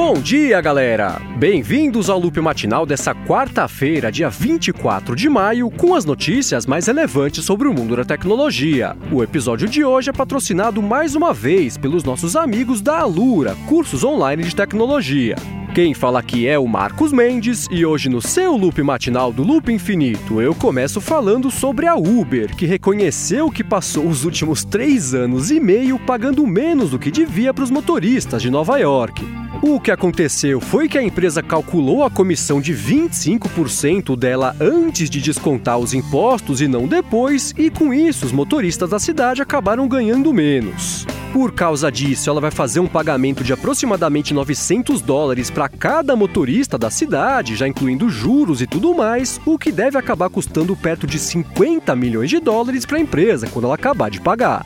Bom dia, galera! Bem-vindos ao Loop Matinal dessa quarta-feira, dia 24 de maio, com as notícias mais relevantes sobre o mundo da tecnologia. O episódio de hoje é patrocinado mais uma vez pelos nossos amigos da Alura, cursos online de tecnologia. Quem fala aqui é o Marcos Mendes e hoje no seu Loop Matinal do Loop Infinito eu começo falando sobre a Uber, que reconheceu que passou os últimos 3 anos e meio pagando menos do que devia para os motoristas de Nova York. O que aconteceu foi que a empresa calculou a comissão de 25% dela antes de descontar os impostos e não depois, e com isso os motoristas da cidade acabaram ganhando menos. Por causa disso, ela vai fazer um pagamento de aproximadamente $900 para cada motorista da cidade, já incluindo juros e tudo mais, o que deve acabar custando perto de $50 milhões para a empresa quando ela acabar de pagar.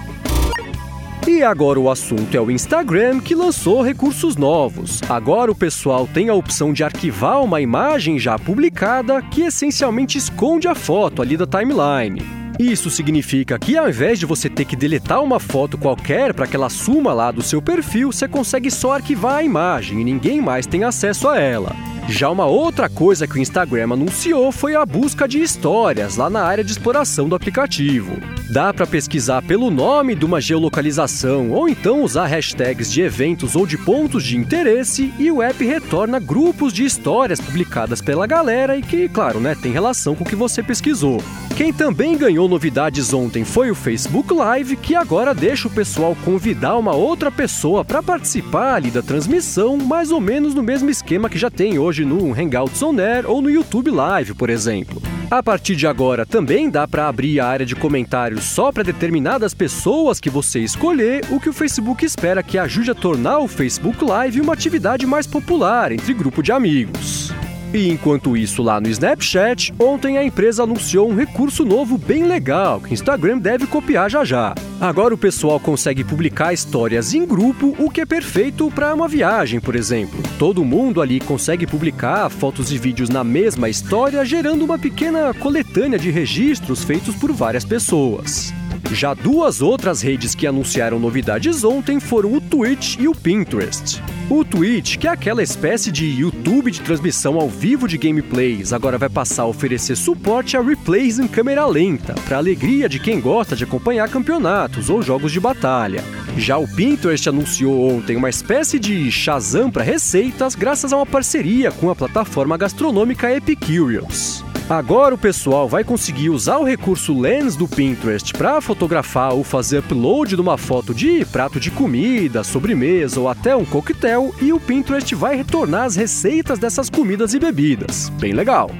E agora o assunto é o Instagram, que lançou recursos novos. Agora o pessoal tem a opção de arquivar uma imagem já publicada que essencialmente esconde a foto ali da timeline. Isso significa que ao invés de você ter que deletar uma foto qualquer para que ela suma lá do seu perfil, você consegue só arquivar a imagem e ninguém mais tem acesso a ela. Já uma outra coisa que o Instagram anunciou foi a busca de histórias lá na área de exploração do aplicativo. Dá para pesquisar pelo nome de uma geolocalização ou então usar hashtags de eventos ou de pontos de interesse e o app retorna grupos de histórias publicadas pela galera e que, claro, tem relação com o que você pesquisou. Quem também ganhou novidades ontem foi o Facebook Live, que agora deixa o pessoal convidar uma outra pessoa para participar ali da transmissão, mais ou menos no mesmo esquema que já tem hoje no Hangouts On Air ou no YouTube Live, por exemplo. A partir de agora, também dá para abrir a área de comentários só para determinadas pessoas que você escolher, o que o Facebook espera que ajude a tornar o Facebook Live uma atividade mais popular entre grupo de amigos. E enquanto isso, lá no Snapchat, ontem a empresa anunciou um recurso novo bem legal que o Instagram deve copiar já já. Agora o pessoal consegue publicar histórias em grupo, o que é perfeito para uma viagem, por exemplo. Todo mundo ali consegue publicar fotos e vídeos na mesma história, gerando uma pequena coletânea de registros feitos por várias pessoas. Já 2 outras redes que anunciaram novidades ontem foram o Twitch e o Pinterest. O Twitch, que é aquela espécie de YouTube de transmissão ao vivo de gameplays, agora vai passar a oferecer suporte a replays em câmera lenta, para a alegria de quem gosta de acompanhar campeonatos ou jogos de batalha. Já o Pinterest anunciou ontem uma espécie de Shazam para receitas, graças a uma parceria com a plataforma gastronômica Epicurious. Agora o pessoal vai conseguir usar o recurso Lens do Pinterest para fotografar ou fazer upload de uma foto de prato de comida, sobremesa ou até um coquetel, e o Pinterest vai retornar as receitas dessas comidas e bebidas. Bem legal!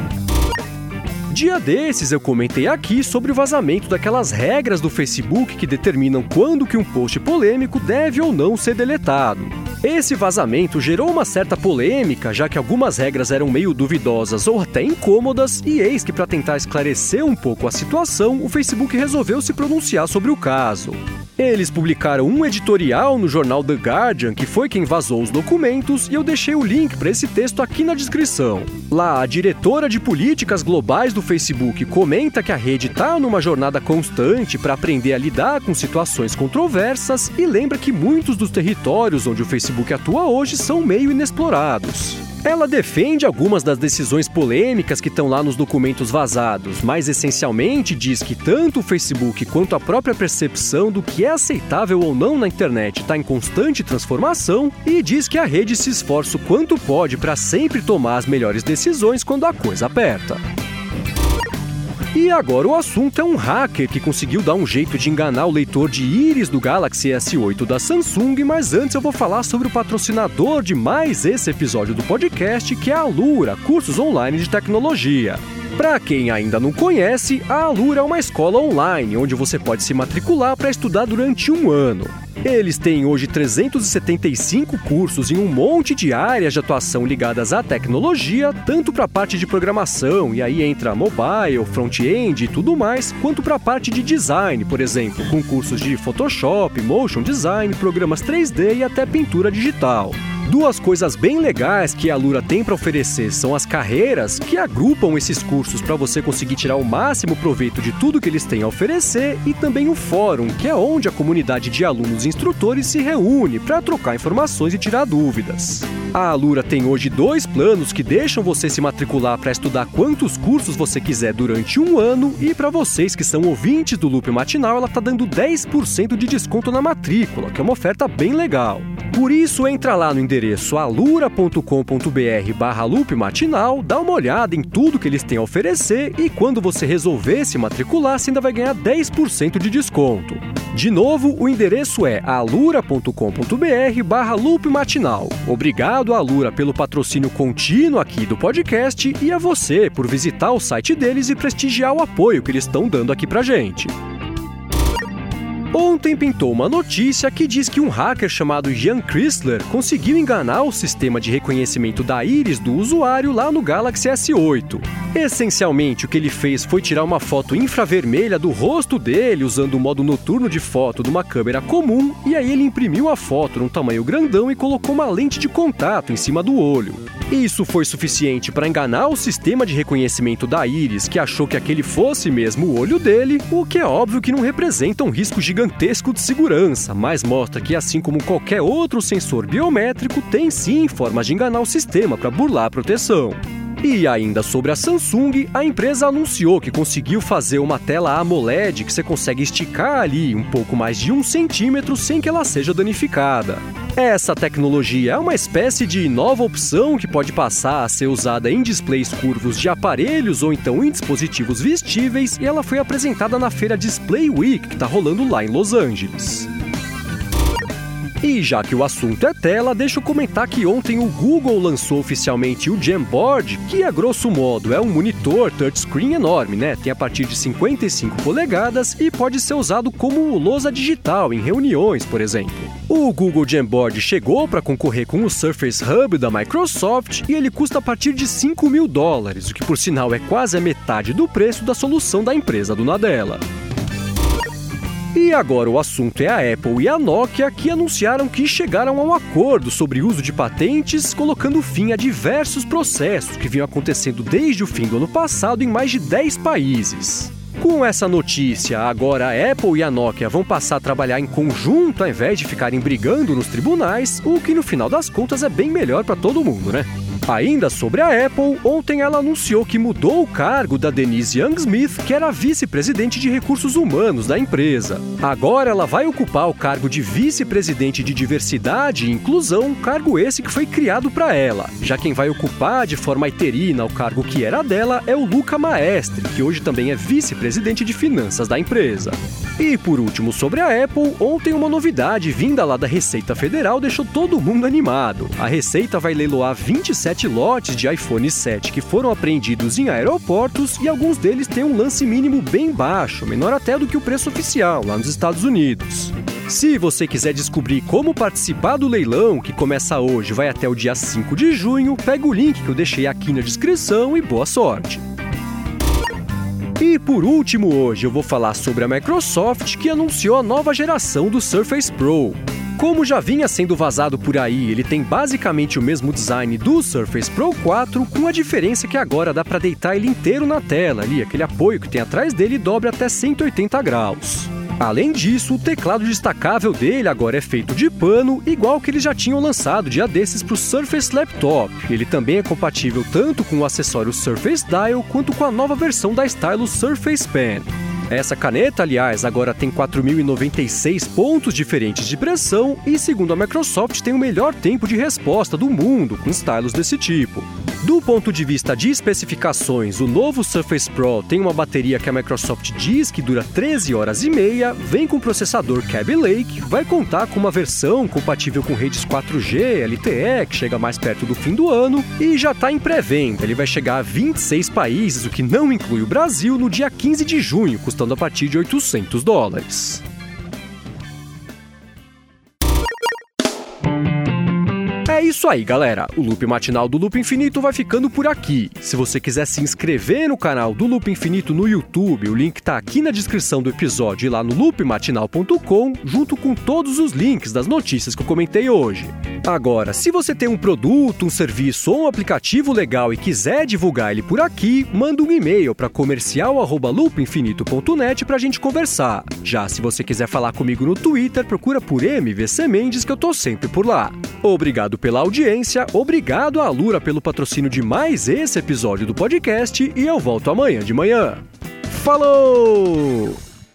Dia desses eu comentei aqui sobre o vazamento daquelas regras do Facebook que determinam quando que um post polêmico deve ou não ser deletado. Esse vazamento gerou uma certa polêmica, já que algumas regras eram meio duvidosas ou até incômodas, e eis que para tentar esclarecer um pouco a situação, o Facebook resolveu se pronunciar sobre o caso. Eles publicaram um editorial no jornal The Guardian, que foi quem vazou os documentos, e eu deixei o link para esse texto aqui na descrição. Lá, a diretora de políticas globais do Facebook comenta que a rede está numa jornada constante para aprender a lidar com situações controversas e lembra que muitos dos territórios onde o Facebook atua hoje são meio inexplorados. Ela defende algumas das decisões polêmicas que estão lá nos documentos vazados, mas essencialmente diz que tanto o Facebook quanto a própria percepção do que é aceitável ou não na internet está em constante transformação e diz que a rede se esforça o quanto pode para sempre tomar as melhores decisões quando a coisa aperta. E agora o assunto é um hacker que conseguiu dar um jeito de enganar o leitor de íris do Galaxy S8 da Samsung, mas antes eu vou falar sobre o patrocinador de mais esse episódio do podcast, que é a Alura, cursos online de tecnologia. Para quem ainda não conhece, a Alura é uma escola online, onde você pode se matricular para estudar durante 1 ano. Eles têm hoje 375 cursos em um monte de áreas de atuação ligadas à tecnologia, tanto para a parte de programação, e aí entra mobile, front-end e tudo mais, quanto para a parte de design, por exemplo, com cursos de Photoshop, Motion Design, programas 3D e até pintura digital. Duas coisas bem legais que a Alura tem para oferecer são as carreiras, que agrupam esses cursos para você conseguir tirar o máximo proveito de tudo que eles têm a oferecer, e também o fórum, que é onde a comunidade de alunos e instrutores se reúne para trocar informações e tirar dúvidas. A Alura tem hoje 2 planos que deixam você se matricular para estudar quantos cursos você quiser durante um ano, e para vocês que são ouvintes do Loop Matinal, ela está dando 10% de desconto na matrícula, que é uma oferta bem legal. Por isso, entra lá no endereço alura.com.br/Loop Matinal, dá uma olhada em tudo que eles têm a oferecer, e quando você resolver se matricular, você ainda vai ganhar 10% de desconto. De novo, o endereço é alura.com.br/Loop Matinal. Obrigado, Alura, pelo patrocínio contínuo aqui do podcast, e a você por visitar o site deles e prestigiar o apoio que eles estão dando aqui pra gente. Ontem pintou uma notícia que diz que um hacker chamado Jan Chrysler conseguiu enganar o sistema de reconhecimento da íris do usuário lá no Galaxy S8. Essencialmente, o que ele fez foi tirar uma foto infravermelha do rosto dele usando o modo noturno de foto de uma câmera comum, e aí ele imprimiu a foto num tamanho grandão e colocou uma lente de contato em cima do olho. Isso foi suficiente para enganar o sistema de reconhecimento da íris, que achou que aquele fosse mesmo o olho dele, o que é óbvio que não representa um risco gigantesco de segurança, mas mostra que, assim como qualquer outro sensor biométrico, tem sim formas de enganar o sistema para burlar a proteção. E ainda sobre a Samsung, a empresa anunciou que conseguiu fazer uma tela AMOLED que você consegue esticar ali um pouco mais de 1 centímetro sem que ela seja danificada. Essa tecnologia é uma espécie de nova opção que pode passar a ser usada em displays curvos de aparelhos ou então em dispositivos vestíveis, e ela foi apresentada na feira Display Week, que está rolando lá em Los Angeles. E já que o assunto é tela, deixa eu comentar que ontem o Google lançou oficialmente o Jamboard, que a grosso modo é um monitor touchscreen enorme, né? Tem a partir de 55 polegadas e pode ser usado como lousa digital em reuniões, por exemplo. O Google Jamboard chegou para concorrer com o Surface Hub da Microsoft e ele custa a partir de $5.000, o que por sinal é quase a metade do preço da solução da empresa do Nadella. E agora o assunto é a Apple e a Nokia, que anunciaram que chegaram a um acordo sobre uso de patentes, colocando fim a diversos processos que vinham acontecendo desde o fim do ano passado em mais de 10 países. Com essa notícia, agora a Apple e a Nokia vão passar a trabalhar em conjunto ao invés de ficarem brigando nos tribunais, o que no final das contas é bem melhor para todo mundo, né? Ainda sobre a Apple, ontem ela anunciou que mudou o cargo da Denise Young-Smith, que era vice-presidente de recursos humanos da empresa. Agora ela vai ocupar o cargo de vice-presidente de diversidade e inclusão, cargo esse que foi criado para ela. Já quem vai ocupar de forma interina o cargo que era dela é o Luca Maestri, que hoje também é vice-presidente de finanças da empresa. E por último, sobre a Apple, ontem uma novidade vinda lá da Receita Federal deixou todo mundo animado. A Receita vai leiloar 27 lotes de iPhone 7 que foram apreendidos em aeroportos, e alguns deles têm um lance mínimo bem baixo, menor até do que o preço oficial lá nos Estados Unidos. Se você quiser descobrir como participar do leilão, que começa hoje e vai até o dia 5 de junho, pega o link que eu deixei aqui na descrição e boa sorte! E por último, hoje eu vou falar sobre a Microsoft, que anunciou a nova geração do Surface Pro. Como já vinha sendo vazado por aí, ele tem basicamente o mesmo design do Surface Pro 4, com a diferença que agora dá para deitar ele inteiro na tela, ali, aquele apoio que tem atrás dele dobra até 180 graus. Além disso, o teclado destacável dele agora é feito de pano, igual que eles já tinham lançado dia desses para o Surface Laptop. Ele também é compatível tanto com o acessório Surface Dial quanto com a nova versão da Stylus Surface Pen. Essa caneta, aliás, agora tem 4.096 pontos diferentes de pressão e, segundo a Microsoft, tem o melhor tempo de resposta do mundo com stylus desse tipo. Do ponto de vista de especificações, o novo Surface Pro tem uma bateria que a Microsoft diz que dura 13 horas e meia, vem com processador Kaby Lake, vai contar com uma versão compatível com redes 4G, LTE, que chega mais perto do fim do ano, e já está em pré-venda. Ele vai chegar a 26 países, o que não inclui o Brasil, no dia 15 de junho, custando a partir de $800. É isso aí, galera. O Loop Matinal do Loop Infinito vai ficando por aqui. Se você quiser se inscrever no canal do Loop Infinito no YouTube, o link tá aqui na descrição do episódio e lá no loopmatinal.com, junto com todos os links das notícias que eu comentei hoje. Agora, se você tem um produto, um serviço ou um aplicativo legal e quiser divulgar ele por aqui, manda um e-mail para comercial@loopinfinito.net pra gente conversar. Já se você quiser falar comigo no Twitter, procura por MVC Mendes que eu tô sempre por lá. Obrigado pela audiência, obrigado a Alura pelo patrocínio de mais esse episódio do podcast e eu volto amanhã de manhã. Falou!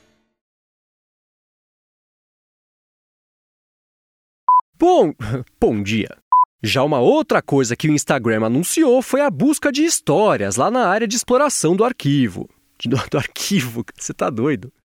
Bom dia. Já uma outra coisa que o Instagram anunciou foi a busca de histórias lá na área de exploração do arquivo. Do arquivo? Você tá doido?